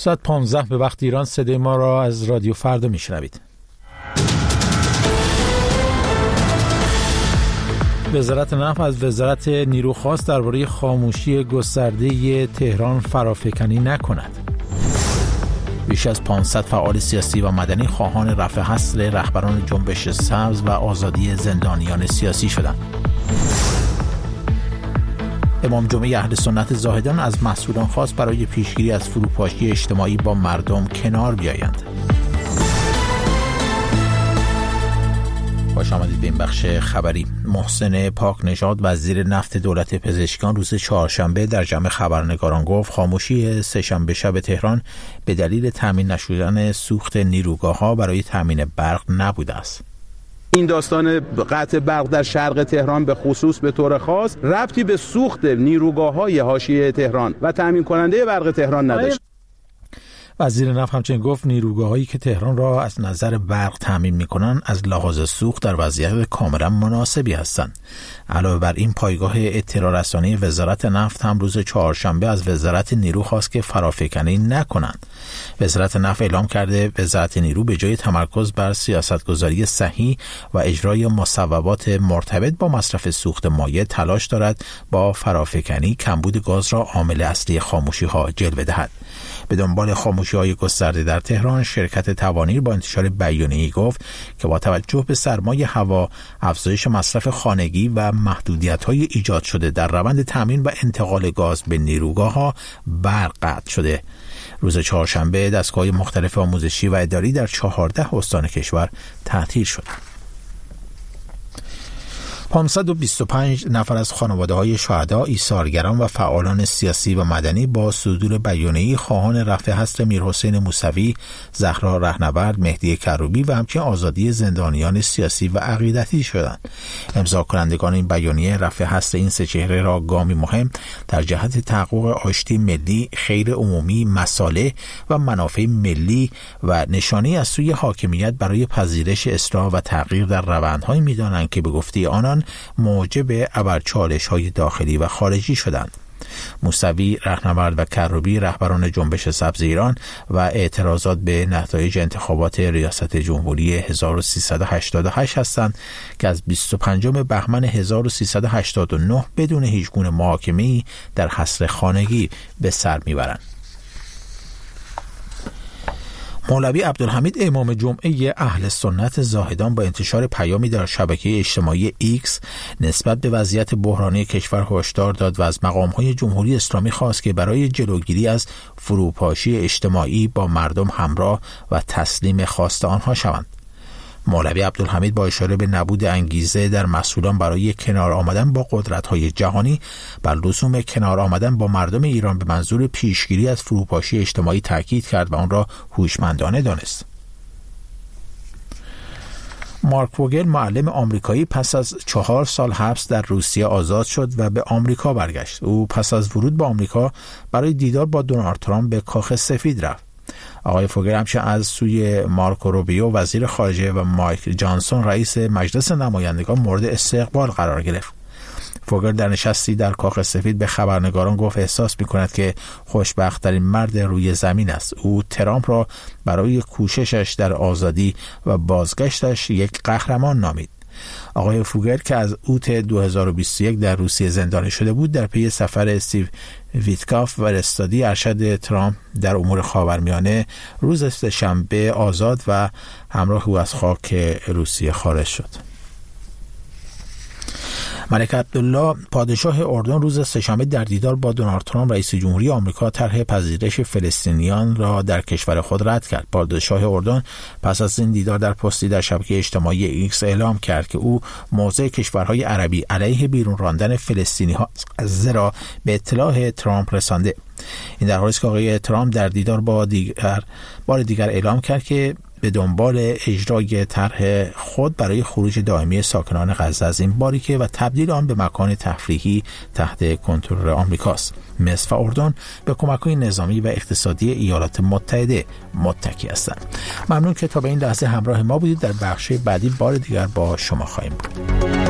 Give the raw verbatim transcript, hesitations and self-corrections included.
ساعت پانزده به وقت ایران صدای ما را از رادیو فردا میشنوید. وزارت نفت از وزارت نیرو خواست درباره خاموشی گسترده تهران فرافکنی نکند. بیش از پانصد فعال سیاسی و مدنی خواهان رفع حصر رهبران جنبش سبز و آزادی زندانیان سیاسی شدند. امام جمعه اهل سنت زاهدان از مسئولان خواست برای پیشگیری از فروپاشی اجتماعی با مردم کنار بیایند. خوش آمدید به این بخش خبری. محسن پاک نژاد وزیر نفت دولت پزشکیان روز چهارشنبه در جمع خبرنگاران گفت خاموشی سه‌شنبه شب تهران به دلیل تامین نشدن سوخت نیروگاه‌ها برای تامین برق نبوده است. این داستان قطع برق در شرق تهران به خصوص به طور خاص ربطی به سوخت نیروگاه‌های حاشیه تهران و تامین کننده برق تهران نداشت. وزیر نفت همچنین گفت نیروگاه‌هایی که تهران را از نظر برق تامین می‌کنند از لحاظ سوخت در وضعیت کاملا مناسبی هستند. علاوه بر این پایگاه اطلاع رسانی وزارت نفت هم روز چهارشنبه از وزارت نیرو خواست که فرافکنی نکنند. وزارت نفت اعلام کرده وزارت نیرو به جای تمرکز بر سیاستگذاری صحیح و اجرای مصوبات مرتبط با مصرف سوخت مایع تلاش دارد با فرافکنی کمبود گاز را عامل اصلی خاموشی‌ها جلوه دهد. به دنبال خاموشی‌های گسترده در تهران، شرکت توانیر با انتشار بیانیه‌ای گفت که با توجه به سرمای هوا، افزایش مصرف خانگی و محدودیت‌های ایجاد شده در روند تامین و انتقال گاز به نیروگاه‌ها برق قطع شده. روز چهارشنبه دستگاه مختلف آموزشی و اداری در چهارده استان کشور تعطیل شد. پانصد و بیست و پنج نفر از خانواده‌های شهدا، ایثارگران و فعالان سیاسی و مدنی با صدور بیانیه‌ای خواهان رفع حصر میرحسین موسوی، زهرا رهنورد، مهدی کروبی و همچنین آزادی زندانیان سیاسی و عقیدتی شدند. امضا کنندگان این بیانیه رفع حصر این سه چهره را گامی مهم در جهت تحقق آشتی ملی، خیر عمومی، مصالح و منافع ملی و نشانه از سوی حاکمیت برای پذیرش اصلاح و تغییر در روندهایی می‌دانند که به گفته آنان موجب ابرچالش‌های داخلی و خارجی شدند. موسوی، رهنورد و کروبی رهبران جنبش سبز ایران و اعتراضات به نتایج انتخابات ریاست جمهوری هزار و سیصد و هشتاد و هشت هستند که از بیست و پنجم بهمن هزار و سیصد و هشتاد و نه بدون هیچ گونه محاکمه‌ای در حصر خانگی به سر میبرند. مولوی عبدالحمید امام جمعه اهل سنت زاهدان با انتشار پیامی در شبکه اجتماعی ایکس نسبت به وضعیت بحرانی کشور هشدار داد و از مقام‌های جمهوری اسلامی خواست که برای جلوگیری از فروپاشی اجتماعی با مردم همراه و تسلیم خواست آنها شوند. مولوی عبدالحمید با اشاره به نبود انگیزه در مسئولان برای کنار آمدن با قدرت‌های جهانی بر لزوم کنار آمدن با مردم ایران به منظور پیشگیری از فروپاشی اجتماعی تاکید کرد و آن را هوشمندانه دانست. مارک فوگل، معلم آمریکایی، پس از چهار سال حبس در روسیه آزاد شد و به آمریکا برگشت. او پس از ورود به آمریکا برای دیدار با دونالد ترامپ به کاخ سفید رفت. آقای فوگر همچنین از سوی مارکو روبیو وزیر خارجه و مایک جانسون رئیس مجلس نمایندگان مورد استقبال قرار گرفت. فوگر در نشستی در کاخ سفید به خبرنگاران گفت احساس می‌کند که خوشبخت‌ترین مرد روی زمین است. او ترامپ را برای کوششش در آزادی و بازگشتش یک قهرمان نامید. آقای فوگر که از اوت دو هزار و بیست و یک در روسیه زندانی شده بود در پی سفر استیو ویتکاف و فرستادی ارشد ترامپ در امور خاورمیانه روز سه‌شنبه آزاد و همراه او از خاک روسیه خارج شد. ملک عبدالله پادشاه اردن روز سه‌شنبه در دیدار با دونالد ترامپ رئیس جمهوری آمریکا طرح پذیرش فلسطینیان را در کشور خود رد کرد. پادشاه اردن پس از این دیدار در پستی در شبکه اجتماعی ایکس اعلام کرد که او موضع کشورهای عربی علیه بیرون راندن فلسطینی‌ها از را به اطلاع ترامپ رسانده. این در حالی است که آقای ترامپ در دیدار با دیگر بار دیگر اعلام کرد که به دنبال اجرای طرح خود برای خروج دائمی ساکنان غزه از این باریکه و تبدیل آن به مکان تفریحی تحت کنترل آمریکاست. مصر و اردن به کمک‌های نظامی و اقتصادی ایالات متحده متکی هستند. ممنون که تا به این لحظه همراه ما بودید. در بخش بعدی بار دیگر با شما خواهیم بود.